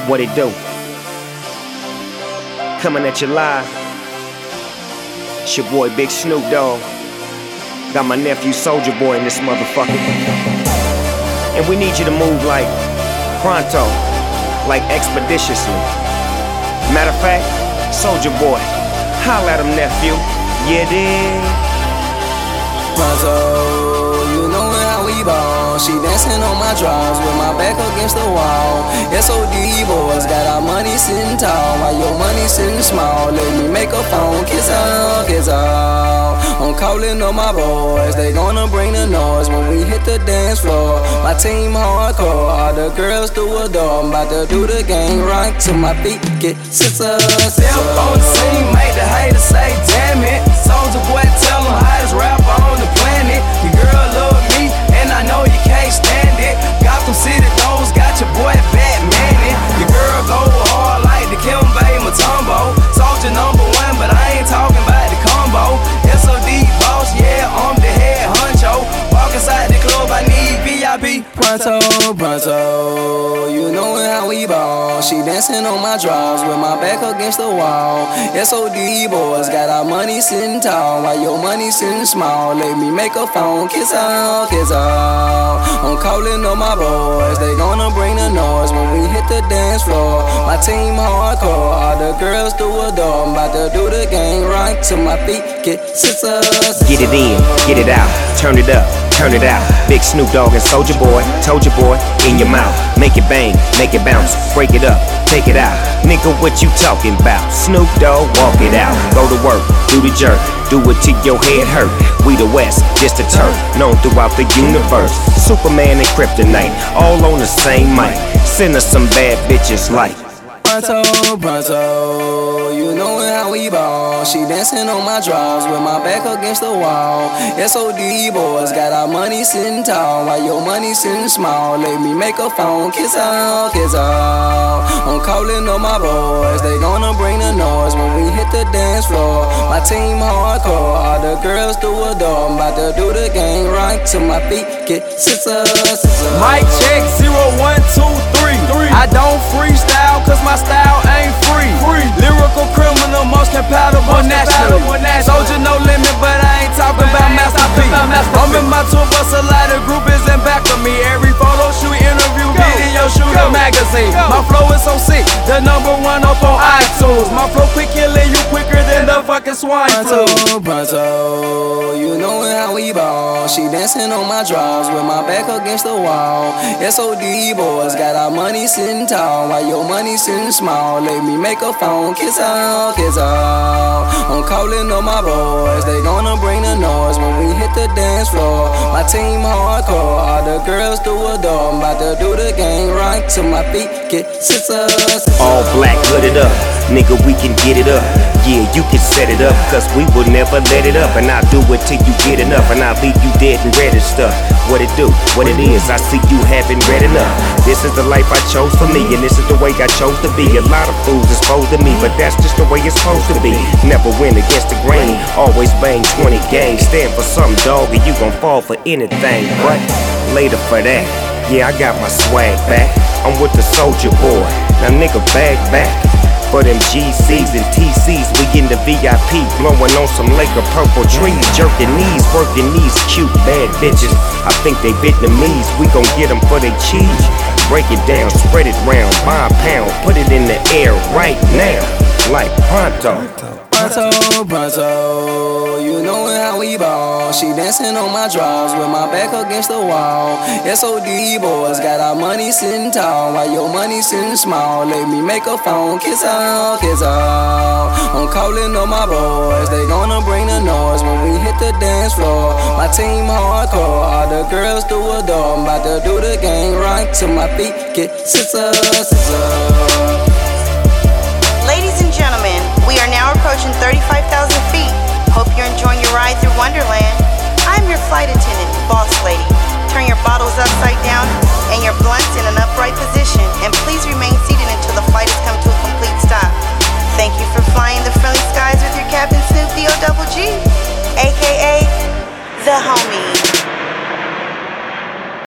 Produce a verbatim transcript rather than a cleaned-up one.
What it do? Coming at you live. It's your boy Big Snoop Dogg. Got my nephew Soulja Boy in this motherfucker. And we need you to move like pronto, like expeditiously. Matter of fact, Soulja Boy, holla at him, nephew. Yeah, dig. Pronto, you know how we ball. She dancing on my drawers with my back against the wall. S O D boys got our money sitting tall, while your money sitting small. Let me make a phone, kiss her, kiss her. I'm calling on my boys, they gonna bring the noise when we hit the dance floor. My team hardcore, all the girls do adore. I'm about to do the gang right to my feet, get scissors. Step on the scene, make the haters say damn it. Soulja Boy tell them hottest rapper on the planet. Your girl love me, and I know you can't stand it. Gotham City those got your boy Batman it. Your girl go hard like the Kimbe Mutombo. Soulja number one, but I ain't talking about the combo. S O D boss, yeah, I'm the head honcho. Walk inside the club, I need V I P. Pronto, pronto, you know how we ball. She dancing on my drawers with my back against the wall. S O D boys got our money sitting tall, while your money sitting small. Let me make a phone, kiss her, kiss her. I'm calling on my boys, they gonna bring the noise when we hit the dance floor. My team hardcore, all the girls do adore. I'm about to do the gang right to my feet, get scissors. Get it in, get it out, turn it up, turn it out. Big Snoop Dogg and Soulja Boy, told your boy, in your mouth. Make it bang, make it bounce, break it up, take it out. Nigga, what you talking about? Snoop Dogg, walk it out. Go to work, do the jerk, do it till your head hurt. We the West, just a turf, known throughout the universe. Superman and Kryptonite, all on the same mic. Send us some bad bitches like Pronto, pronto, you know how we ball. She dancing on my drawers with my back against the wall. S O D boys got our money sitting tall, while your money sitting small. Let me make a phone, kiss her, kiss her. I'm calling on my boys, they gonna bring the noise when we hit the dance floor. My team hardcore, all the girls do adore. I'm about to do the gang right to my feet, get scissors. Mic check, zero, one, two, three. I don't freestyle cause my style ain't free. free. Lyrical criminal, most compatible nationally. Soulja no limit, but I ain't talking about Master P. I'm in my tour bus, a lot of group is in back of me. Every photo shoot, interview, video shoot, a magazine. My flow is so sick, the number one up on iTunes. My flow quick, killing you quicker than the fucking swine flu. Pronto, pronto, you know how we ball. She dancing on my drawers with my back against the wall. S O D boys got our money sitting tall, while your money sitting small. Let me make a phone, kiss her, kiss her. I'm calling on my boys, they gonna bring the noise when we hit the dance floor. My team hardcore, all the girls do adore. I'm about to do the gang right to my feet, get scissors. all black, hooded up. Nigga, we can get it up. Yeah, you can set it up, cause we will never let it up. And I'll do it till you get enough, and I'll leave you dead and red and stuff. What it do, what it is, I see you haven't read enough. This is the life I chose for me, and this is the way I chose to be. A lot of fools is supposed to me, but that's just the way it's supposed to be. Never win against the grain, always bang twenty games. Stand for something, dog, and you gon' fall for anything. But later for that, yeah, I got my swag back. I'm with the Soulja Boy, now nigga bag back. For them G Cs and T Cs, we in the V I P, blowing on some Laker purple trees, jerking knees, working these cute bad bitches. I think they Vietnamese, we gon' get them for they cheese. Break it down, spread it round, buy a pound, put it in the air right now, like pronto. Pronto, pronto, you know how we ball. She dancing on my drawers with my back against the wall. S O D boys got our money sitting tall, while your money sitting small. Let me make a phone, kiss her, kiss her. I'm calling on my boys, they gonna bring the noise when we hit the dance floor. My team hardcore, all the girls do adore. I'm about to do the gang right to my feet, get scissors. Ladies and gentlemen, we are now approaching thirty-five thousand feet. Hope you're enjoying your ride through Wonderland. I'm your flight attendant, Boss Lady. Turn your bottles upside